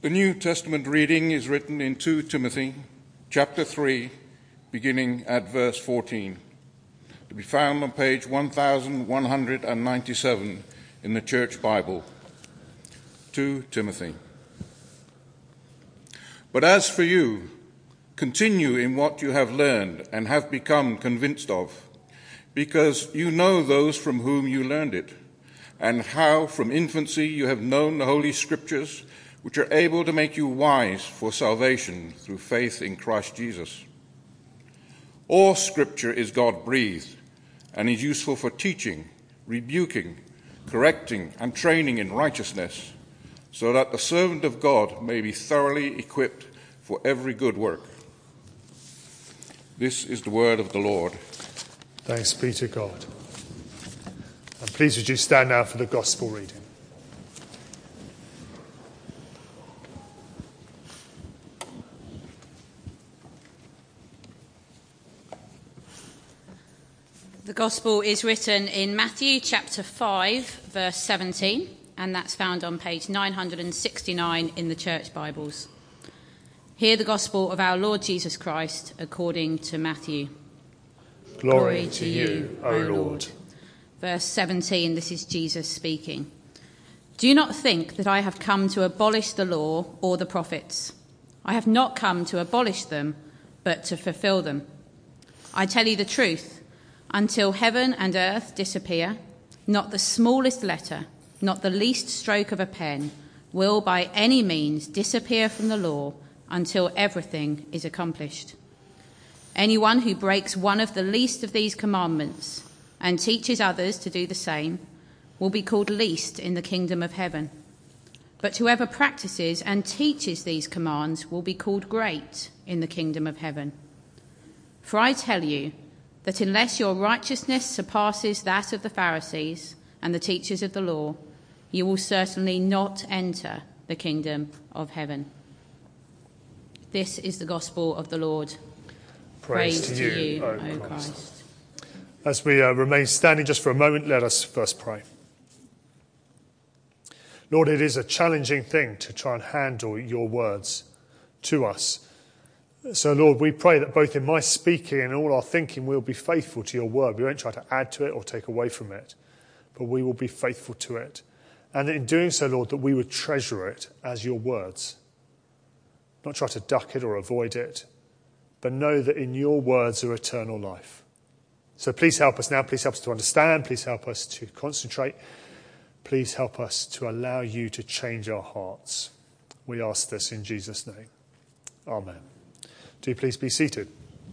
The New Testament reading is written in 2 Timothy, chapter 3, beginning at verse 14, to be found on page 1197 in the Church Bible. 2 Timothy. But as for you, continue in what you have learned and have become convinced of, because you know those from whom you learned it, and how from infancy you have known the Holy Scriptures, which are able to make you wise for salvation through faith in Christ Jesus. All Scripture is God-breathed and is useful for teaching, rebuking, correcting, and training in righteousness, so that the servant of God may be thoroughly equipped for every good work. This is the word of the Lord. Thanks be to God. And please would you stand now for the gospel reading. The Gospel is written in Matthew chapter 5, verse 17, and that's found on page 969 in the Church Bibles. Hear the Gospel of our Lord Jesus Christ according to Matthew. Glory to you, O Lord. Verse 17, this is Jesus speaking. Do you not think that I have come to abolish the law or the prophets? I have not come to abolish them, but to fulfill them. I tell you the truth. Until heaven and earth disappear, not the smallest letter, not the least stroke of a pen, will by any means disappear from the law until everything is accomplished. Anyone who breaks one of the least of these commandments and teaches others to do the same will be called least in the kingdom of heaven. But whoever practices and teaches these commands will be called great in the kingdom of heaven. For I tell you, that unless your righteousness surpasses that of the Pharisees and the teachers of the law, you will certainly not enter the kingdom of heaven. This is the gospel of the Lord. Praise to you, O Christ. As we remain standing just for a moment, let us first pray. Lord, it is a challenging thing to try and handle your words to us. So, Lord, we pray that both in my speaking and all our thinking, we'll be faithful to your word. We won't try to add to it or take away from it, but we will be faithful to it. And in doing so, Lord, that we would treasure it as your words. Not try to duck it or avoid it, but know that in your words are eternal life. So please help us now. Please help us to understand. Please help us to concentrate. Please help us to allow you to change our hearts. We ask this in Jesus' name. Amen. Do please be seated.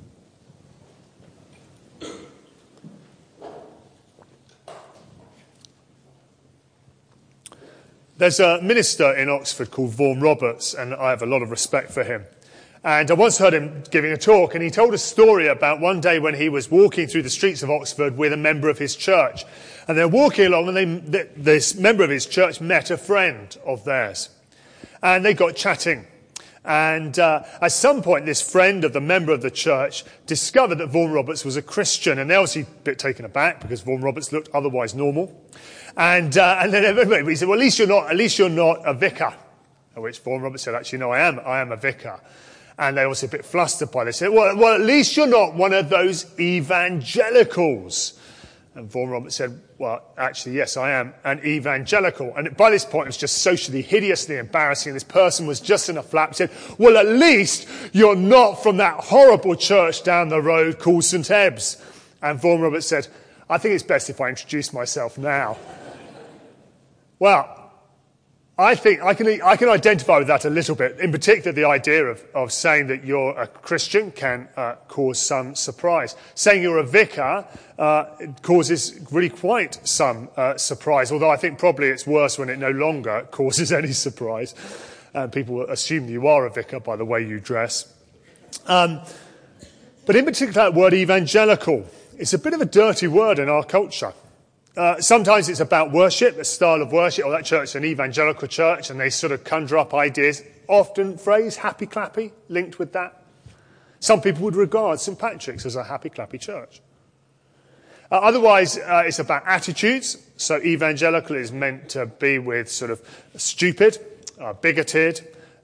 There's a minister in Oxford called Vaughan Roberts, and I have a lot of respect for him. And I once heard him giving a talk, and he told a story about one day when he was walking through the streets of Oxford with a member of his church. And they're walking along, and this member of his church met a friend of theirs. And they got chatting. And at some point, this friend of the member of the church discovered that Vaughan Roberts was a Christian. And they were obviously a bit taken aback because Vaughan Roberts looked otherwise normal. And then everybody said, well, at least you're not a vicar. At which Vaughan Roberts said, actually, no, I am a vicar. And they were also a bit flustered by this. They said, well, at least you're not one of those evangelicals. And Vaughan Roberts said, well, actually, yes, I am an evangelical. And by this point, it was just socially hideously embarrassing. This person was just in a flap. He said, well, at least you're not from that horrible church down the road called St. Ebbs. And Vaughan Roberts said, I think it's best if I introduce myself now. Well, I think I can identify with that a little bit. In particular, the idea of saying that you're a Christian can cause some surprise. Saying you're a vicar causes really quite some surprise, although I think probably it's worse when it no longer causes any surprise. People assume you are a vicar by the way you dress. But in particular, that word evangelical, it's a bit of a dirty word in our culture. Sometimes it's about worship, the style of worship. That church is an evangelical church, and they sort of conjure up ideas. Often phrase happy clappy linked with that. Some people would regard St. Patrick's as a happy clappy church. Otherwise, it's about attitudes. So evangelical is meant to be with sort of stupid, bigoted,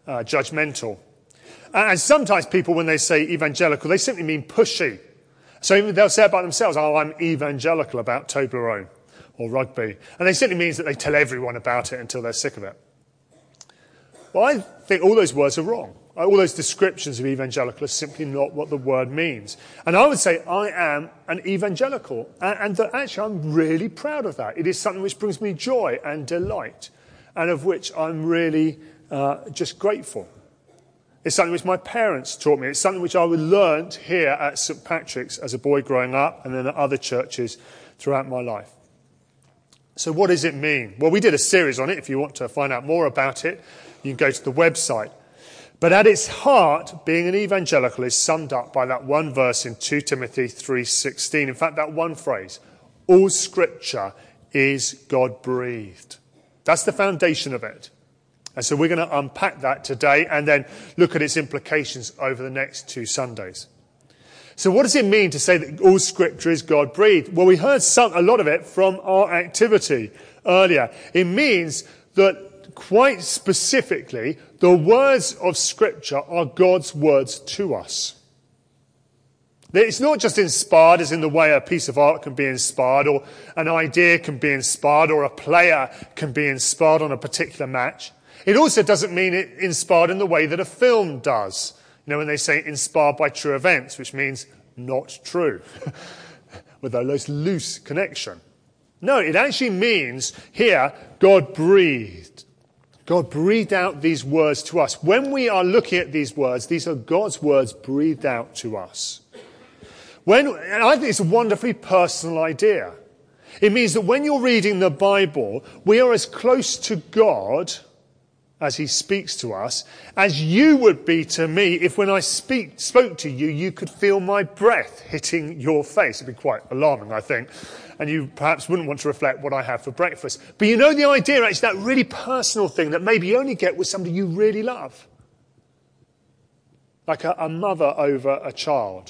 judgmental. And sometimes people, when they say evangelical, they simply mean pushy. So even they'll say about themselves, oh, I'm evangelical about Toblerone or rugby. And it simply means that they tell everyone about it until they're sick of it. Well, I think all those words are wrong. All those descriptions of evangelical are simply not what the word means. And I would say I am an evangelical. And that actually I'm really proud of that. It is something which brings me joy and delight, and of which I'm really just grateful. It's something which my parents taught me. It's something which I learned here at St. Patrick's as a boy growing up, and then at other churches throughout my life. So what does it mean? Well, we did a series on it. If you want to find out more about it, you can go to the website. But at its heart, being an evangelical is summed up by that one verse in 2 Timothy 3:16. In fact, that one phrase, all scripture is God-breathed. That's the foundation of it. And so we're going to unpack that today and then look at its implications over the next 2 Sundays. So what does it mean to say that all scripture is God-breathed? Well, we heard a lot of it from our activity earlier. It means that quite specifically, the words of scripture are God's words to us. It's not just inspired as in the way a piece of art can be inspired, or an idea can be inspired, or a player can be inspired on a particular match. It also doesn't mean it inspired in the way that a film does. You know, when they say inspired by true events, which means not true, with a loose connection. No, it actually means here, God breathed. God breathed out these words to us. When we are looking at these words, these are God's words breathed out to us. And I think it's a wonderfully personal idea. It means that when you're reading the Bible, we are as close to God as he speaks to us, as you would be to me if when I spoke to you, you could feel my breath hitting your face. It'd be quite alarming, I think. And you perhaps wouldn't want to reflect what I have for breakfast. But you know the idea, actually, that really personal thing that maybe you only get with somebody you really love. Like a mother over a child.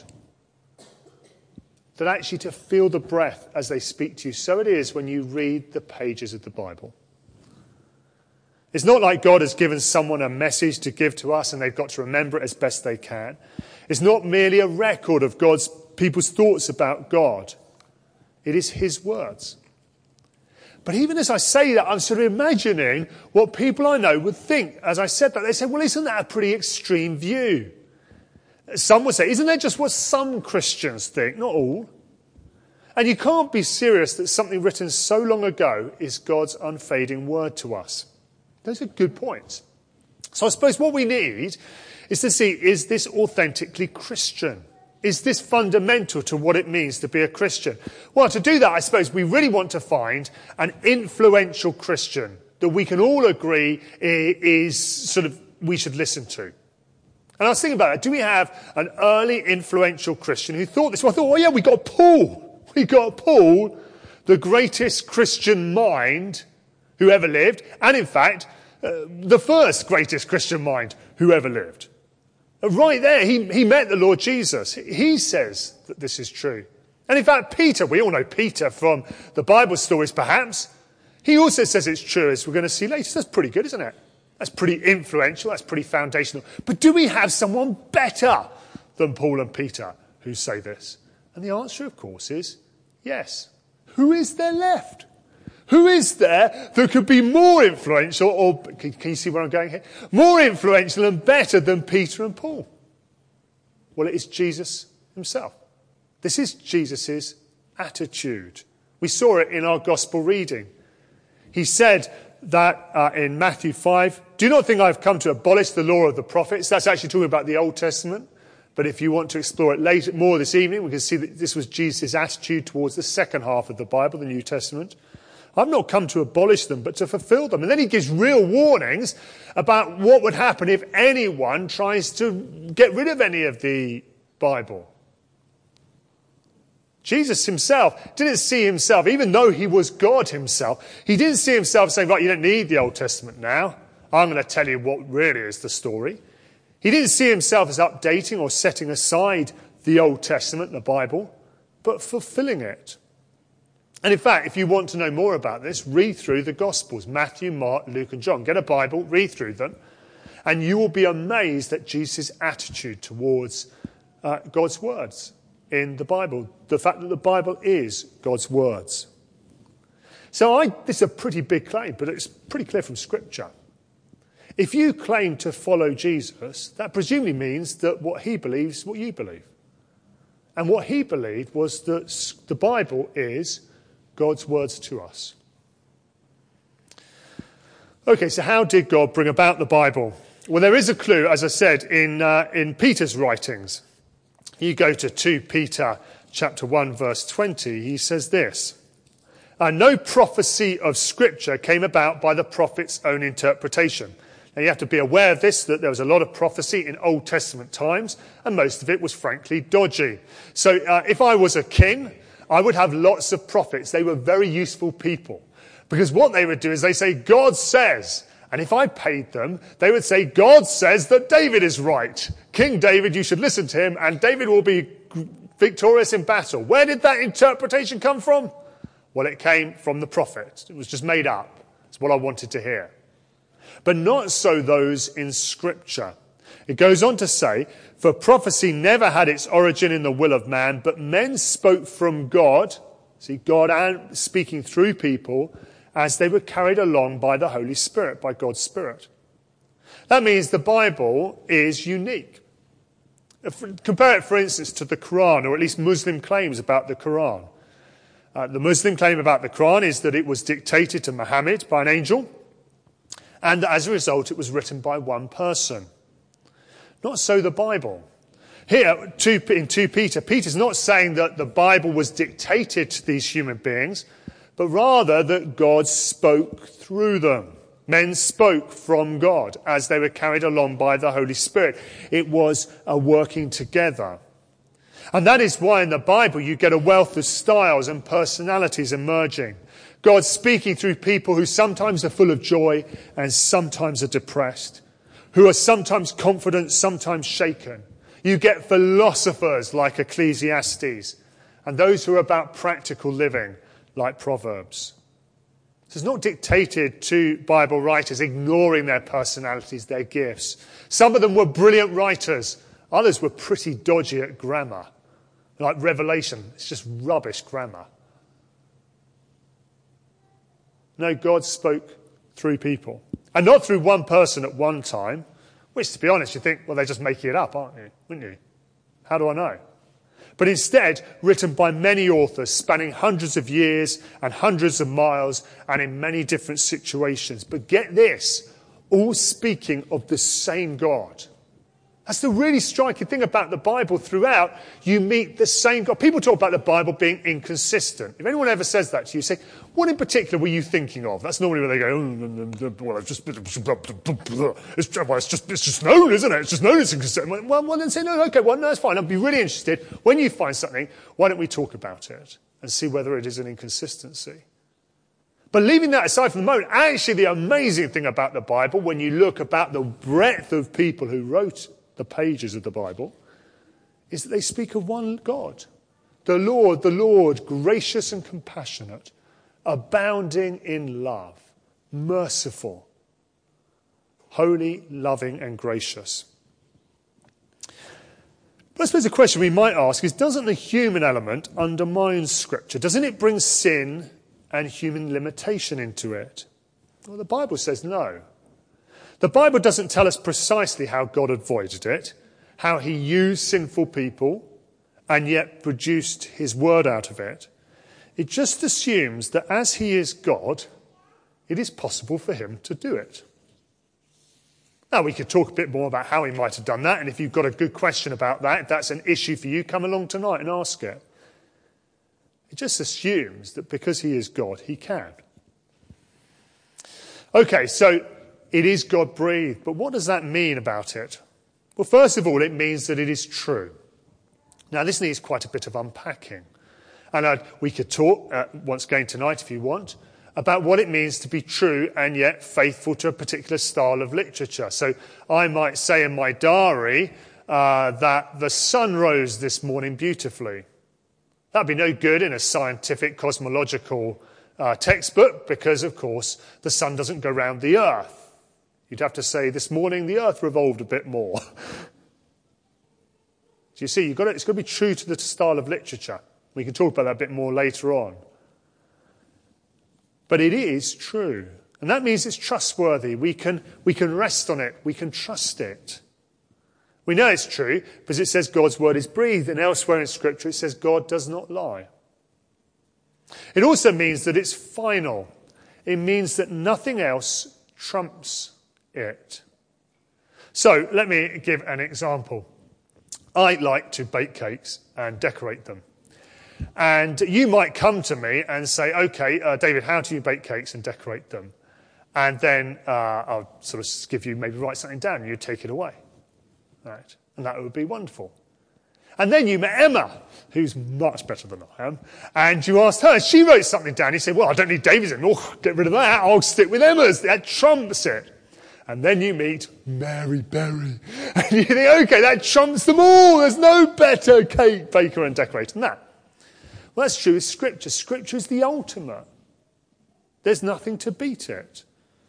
That actually to feel the breath as they speak to you. So it is when you read the pages of the Bible. It's not like God has given someone a message to give to us and they've got to remember it as best they can. It's not merely a record of people's thoughts about God. It is his words. But even as I say that, I'm sort of imagining what people I know would think. As I said that, they say, well, isn't that a pretty extreme view? Some would say, isn't that just what some Christians think? Not all. And you can't be serious that something written so long ago is God's unfading word to us. Those are good points. So I suppose what we need is to see, is this authentically Christian? Is this fundamental to what it means to be a Christian? Well, to do that, I suppose we really want to find an influential Christian that we can all agree is sort of we should listen to. And I was thinking about it. Do we have an early influential Christian who thought this? Well, I thought, well, yeah, we got Paul. We got Paul, the greatest Christian mind who ever lived, and in fact, the first greatest Christian mind who ever lived. Right there, he met the Lord Jesus. He says that this is true. And in fact, Peter, we all know Peter from the Bible stories perhaps, he also says it's true, as we're going to see later. That's pretty good, isn't it? That's pretty influential, that's pretty foundational. But do we have someone better than Paul and Peter who say this? And the answer, of course, is yes. Who is there left? Who is there that could be more influential, or can you see where I'm going here? More influential and better than Peter and Paul? Well, it is Jesus himself. This is Jesus' attitude. We saw it in our gospel reading. He said that in Matthew 5, do not think I've come to abolish the law of the prophets. That's actually talking about the Old Testament. But if you want to explore it later, more this evening, we can see that this was Jesus' attitude towards the second half of the Bible, the New Testament. I've not come to abolish them, but to fulfill them. And then he gives real warnings about what would happen if anyone tries to get rid of any of the Bible. Jesus himself didn't see himself, even though he was God himself, he didn't see himself saying, right, you don't need the Old Testament now. I'm going to tell you what really is the story. He didn't see himself as updating or setting aside the Old Testament, the Bible, but fulfilling it. And in fact, if you want to know more about this, read through the Gospels, Matthew, Mark, Luke and John. Get a Bible, read through them. And you will be amazed at Jesus' attitude towards God's words in the Bible. The fact that the Bible is God's words. So this is a pretty big claim, but it's pretty clear from Scripture. If you claim to follow Jesus, that presumably means that what he believes is what you believe. And what he believed was that the Bible is God's words to us. Okay, so how did God bring about the Bible? Well, there is a clue, as I said, in Peter's writings. You go to 2 Peter chapter 1, verse 20. He says this, no prophecy of Scripture came about by the prophet's own interpretation. Now, you have to be aware of this, that there was a lot of prophecy in Old Testament times, and most of it was frankly dodgy. So if I was a king, I would have lots of prophets. They were very useful people. Because what they would do is they say, God says. And if I paid them, they would say, God says that David is right. King David, you should listen to him, and David will be victorious in battle. Where did that interpretation come from? Well, it came from the prophet. It was just made up. It's what I wanted to hear. But not so those in Scripture. It goes on to say, for prophecy never had its origin in the will of man, but men spoke from God, see, God speaking through people, as they were carried along by the Holy Spirit, by God's Spirit. That means the Bible is unique. Compare it, for instance, to the Quran, or at least Muslim claims about the Quran. The Muslim claim about the Quran is that it was dictated to Muhammad by an angel, and that as a result it was written by one person. Not so the Bible. Here, in 2 Peter, Peter's not saying that the Bible was dictated to these human beings, but rather that God spoke through them. Men spoke from God as they were carried along by the Holy Spirit. It was a working together. And that is why in the Bible you get a wealth of styles and personalities emerging. God speaking through people who sometimes are full of joy and sometimes are depressed, who are sometimes confident, sometimes shaken. You get philosophers like Ecclesiastes, and those who are about practical living, like Proverbs. So it's not dictated to Bible writers ignoring their personalities, their gifts. Some of them were brilliant writers. Others were pretty dodgy at grammar. Like Revelation, it's just rubbish grammar. No, God spoke through people. And not through one person at one time, which, to be honest, you think, well, they're just making it up, aren't you? Wouldn't you? How do I know? But instead, written by many authors, spanning hundreds of years and hundreds of miles and in many different situations. But get this, all speaking of the same God. That's the really striking thing about the Bible. Throughout, you meet the same God. People talk about the Bible being inconsistent. If anyone ever says that to you, say, what in particular were you thinking of? That's normally where they go, well, it's just known, isn't it? It's just known it's inconsistent. Well, then say, no, okay, well, no, it's fine. I'd be really interested. When you find something, why don't we talk about it and see whether it is an inconsistency? But leaving that aside for the moment, actually the amazing thing about the Bible, when you look about the breadth of people who wrote the pages of the Bible, is that they speak of one God. The Lord, gracious and compassionate, abounding in love, merciful, holy, loving and gracious. But I suppose the question we might ask is, doesn't the human element undermine Scripture? Doesn't it bring sin and human limitation into it? Well, the Bible says no. The Bible doesn't tell us precisely how God avoided it, how he used sinful people and yet produced his word out of it. It just assumes that as he is God, it is possible for him to do it. Now, we could talk a bit more about how he might have done that, and if you've got a good question about that, if that's an issue for you, come along tonight and ask it. It just assumes that because he is God, he can. Okay, so it is God-breathed, but what does that mean about it? Well, first of all, it means that it is true. Now, this needs quite a bit of unpacking. And we could talk once again tonight, if you want, about what it means to be true and yet faithful to a particular style of literature. So I might say in my diary that the sun rose this morning beautifully. That'd be no good in a scientific cosmological textbook because, of course, the sun doesn't go round the earth. You'd have to say, this morning the earth revolved a bit more. Do you see, it's got to be true to the style of literature. We can talk about that a bit more later on. But it is true. And that means it's trustworthy. We can rest on it. We can trust it. We know it's true because it says God's word is breathed, and elsewhere in Scripture it says God does not lie. It also means that it's final. It means that nothing else trumps it. So let me give an example. I like to bake cakes and decorate them. And you might come to me and say, okay, David, how do you bake cakes and decorate them? And then I'll sort of give you, maybe write something down and you take it away. Right? And that would be wonderful. And then you met Emma, who's much better than I am, and you asked her, she wrote something down. You said, well, I don't need David's anymore. Get rid of that. I'll stick with Emma's. That trumps it. And then you meet Mary Berry. And you think, okay, that trumps them all. There's no better cake baker and decorator than that. Well, that's true with Scripture. Scripture is the ultimate. There's nothing to beat it.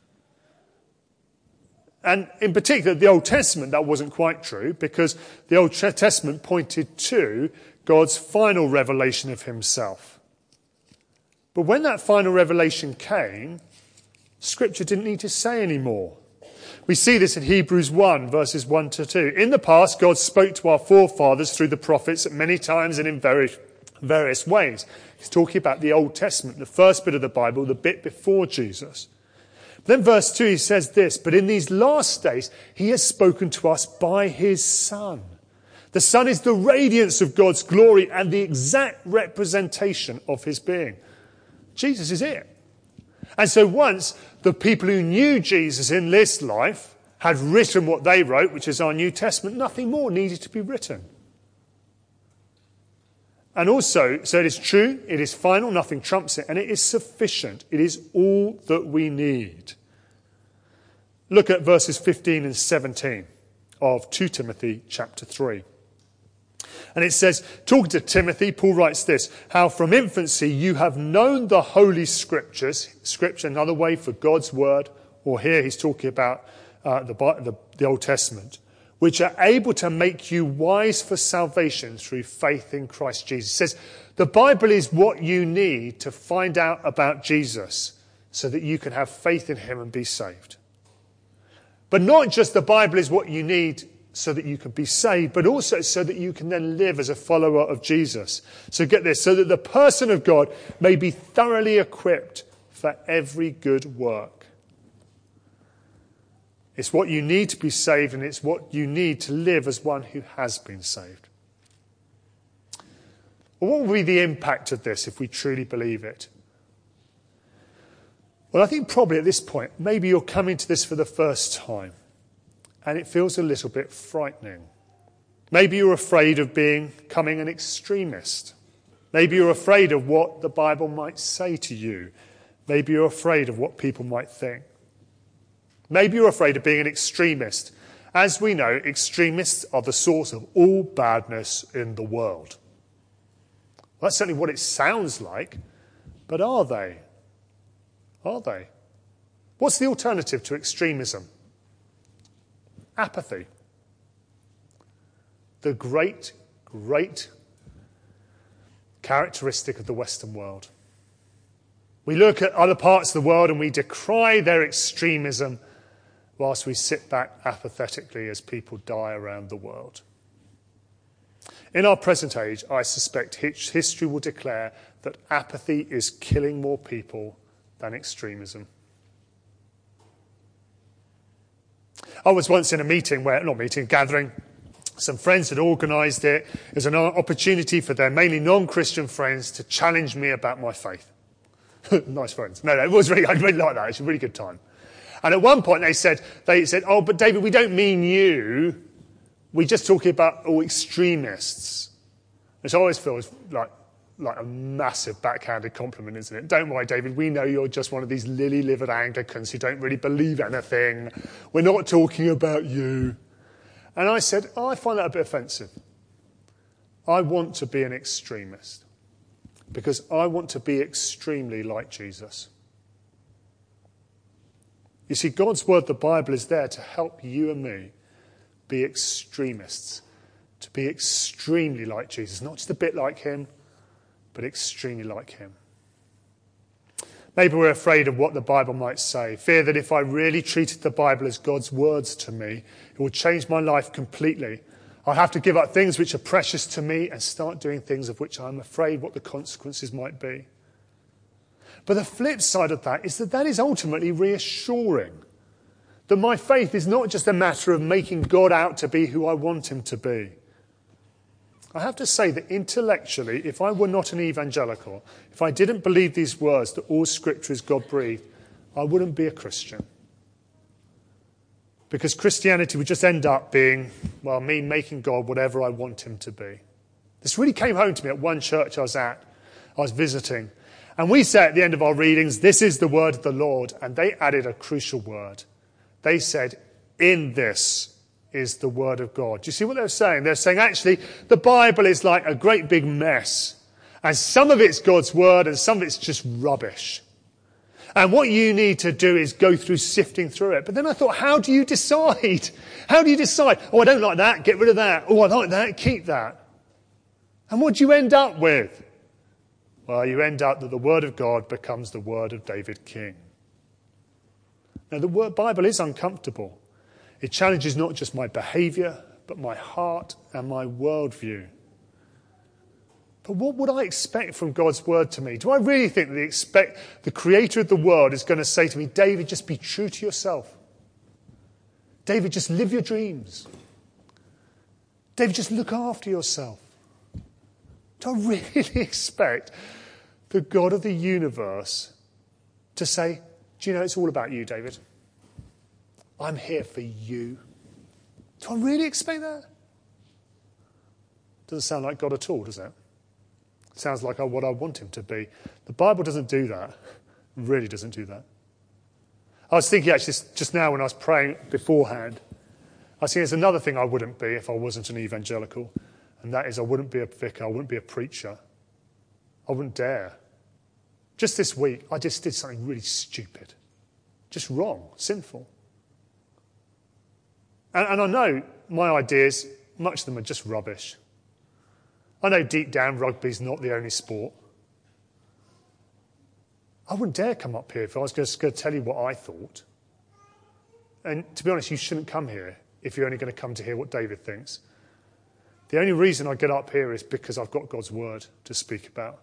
And in particular, the Old Testament, that wasn't quite true, because the Old Testament pointed to God's final revelation of himself. But when that final revelation came, Scripture didn't need to say any more. We see this in Hebrews 1, verses 1 to 2. In the past, God spoke to our forefathers through the prophets at many times and in various ways. He's talking about the Old Testament, the first bit of the Bible, the bit before Jesus. Then verse 2, he says this, but in these last days, he has spoken to us by his Son. The Son is the radiance of God's glory and the exact representation of his being. Jesus is it. And so once the people who knew Jesus in this life had written what they wrote, which is our New Testament, nothing more needed to be written. And also, so it is true, it is final, nothing trumps it, and it is sufficient. It is all that we need. Look at verses 15 and 17 of 2 Timothy chapter 3. And it says, talking to Timothy, Paul writes this, how from infancy you have known the Holy Scriptures, Scripture another way for God's word, or here he's talking about the Old Testament, which are able to make you wise for salvation through faith in Christ Jesus. It says, the Bible is what you need to find out about Jesus so that you can have faith in him and be saved. But not just the Bible is what you need so that you can be saved, but also so that you can then live as a follower of Jesus. So get this, so that the person of God may be thoroughly equipped for every good work. It's what you need to be saved, and it's what you need to live as one who has been saved. Well, what will be the impact of this if we truly believe it? Well, I think probably at this point, maybe you're coming to this for the first time, and it feels a little bit frightening. Maybe you're afraid of becoming an extremist. Maybe you're afraid of what the Bible might say to you. Maybe you're afraid of what people might think. Maybe you're afraid of being an extremist. As we know, extremists are the source of all badness in the world. Well, that's certainly what it sounds like, but are they? Are they? What's the alternative to extremism? Apathy. The great, great characteristic of the Western world. We look at other parts of the world and we decry their extremism whilst we sit back apathetically as people die around the world. In our present age, I suspect history will declare that apathy is killing more people than extremism. I was once in a gathering. Some friends had organised it as an opportunity for their mainly non-Christian friends to challenge me about my faith. Nice friends. No, it was really, I really like that. It's a really good time. And at one point they said, oh, but David, we don't mean you. We're just talking about all extremists. Which always feels like a massive backhanded compliment, isn't it? Don't worry, David, we know you're just one of these lily-livered Anglicans who don't really believe anything. We're not talking about you. And I said, I find that a bit offensive. I want to be an extremist because I want to be extremely like Jesus. You see, God's word, the Bible, is there to help you and me be extremists, to be extremely like Jesus, not just a bit like him, but extremely like him. Maybe we're afraid of what the Bible might say, fear that if I really treated the Bible as God's words to me, it will change my life completely. I'll have to give up things which are precious to me and start doing things of which I'm afraid what the consequences might be. But the flip side of that is that is ultimately reassuring. That my faith is not just a matter of making God out to be who I want him to be. I have to say that intellectually, if I were not an evangelical, if I didn't believe these words that all scripture is God-breathed, I wouldn't be a Christian. Because Christianity would just end up being, well, me making God whatever I want him to be. This really came home to me at one church I was visiting. And we say at the end of our readings, this is the word of the Lord. And they added a crucial word. They said, in this is the word of God. Do you see what they're saying? They're saying, actually, the Bible is like a great big mess. And some of it's God's word and some of it's just rubbish. And what you need to do is go through sifting through it. But then I thought, how do you decide? How do you decide? Oh, I don't like that. Get rid of that. Oh, I like that. Keep that. And what do you end up with? Well, you end up that the word of God becomes the word of David King. Now, the Bible is uncomfortable. It challenges not just my behaviour, but my heart and my worldview. But what would I expect from God's word to me? Do I really think that the creator of the world is going to say to me, David, just be true to yourself. David, just live your dreams. David, just look after yourself. Do I really expect the God of the universe to say, do you know, it's all about you, David. I'm here for you. Do I really expect that? Doesn't sound like God at all, does it? It sounds like what I want him to be. The Bible doesn't do that. It really doesn't do that. I was thinking actually just now when I was praying beforehand, I was thinking there's another thing I wouldn't be if I wasn't an evangelical, and that is I wouldn't be a vicar, I wouldn't be a preacher. I wouldn't dare. Just this week, I just did something really stupid. Just wrong, sinful. And I know my ideas, much of them are just rubbish. I know deep down rugby's not the only sport. I wouldn't dare come up here if I was just going to tell you what I thought. And to be honest, you shouldn't come here if you're only going to come to hear what David thinks. The only reason I get up here is because I've got God's word to speak about.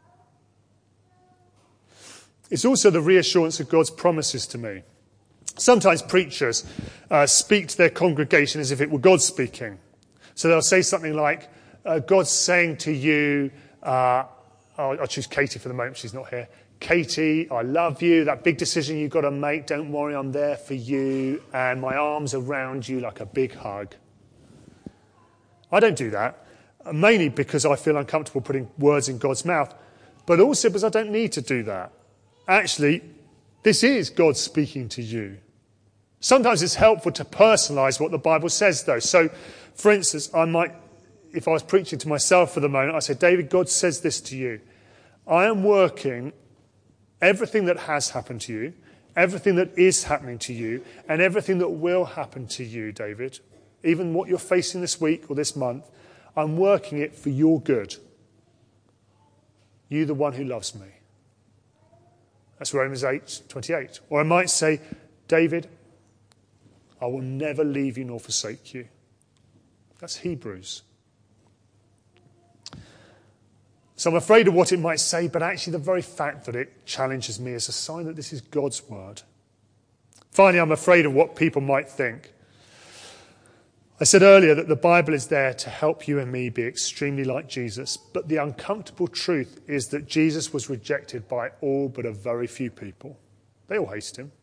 It's also the reassurance of God's promises to me. Sometimes preachers speak to their congregation as if it were God speaking. So they'll say something like, God's saying to you, I'll choose Katie for the moment, she's not here. Katie, I love you. That big decision you've got to make, don't worry, I'm there for you. And my arms around you like a big hug. I don't do that, mainly because I feel uncomfortable putting words in God's mouth, but also because I don't need to do that. Actually, this is God speaking to you. Sometimes it's helpful to personalise what the Bible says, though. So, for instance, I might, if I was preaching to myself for the moment, I say, David, God says this to you. I am working everything that has happened to you, everything that is happening to you, and everything that will happen to you, David, even what you're facing this week or this month, I'm working it for your good. You, the one who loves me. That's Romans 8:28. Or I might say, David, I will never leave you nor forsake you. That's Hebrews. So I'm afraid of what it might say, but actually the very fact that it challenges me is a sign that this is God's word. Finally, I'm afraid of what people might think. I said earlier that the Bible is there to help you and me be extremely like Jesus, but the uncomfortable truth is that Jesus was rejected by all but a very few people. They all hated him.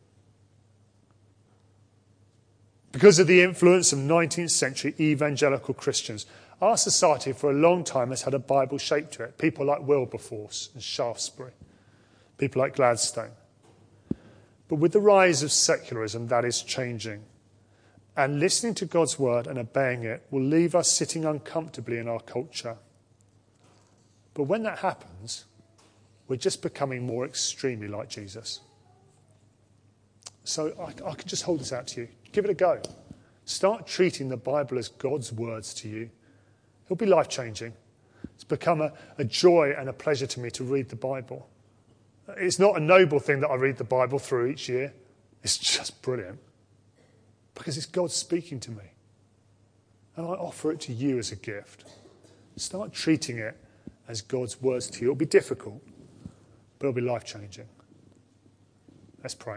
Because of the influence of 19th century evangelical Christians, our society for a long time has had a Bible shape to it. People like Wilberforce and Shaftesbury, people like Gladstone. But with the rise of secularism, that is changing. And listening to God's word and obeying it will leave us sitting uncomfortably in our culture. But when that happens, we're just becoming more extremely like Jesus. So I could just hold this out to you. Give it a go. Start treating the Bible as God's words to you. It'll be life-changing. It's become a joy and a pleasure to me to read the Bible. It's not a noble thing that I read the Bible through each year. It's just brilliant. Because it's God speaking to me. And I offer it to you as a gift. Start treating it as God's words to you. It'll be difficult, but it'll be life-changing. Let's pray.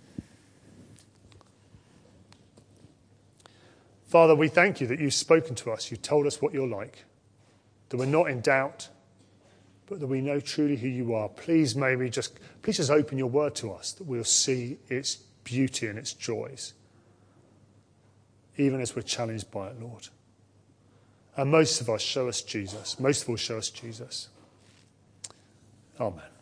Father, we thank you that you've spoken to us. You've told us what you're like, that we're not in doubt, but that we know truly who you are. Please just open your word to us, that we'll see its beauty and its joys, even as we're challenged by it, Lord. And most of all, show us Jesus. Amen.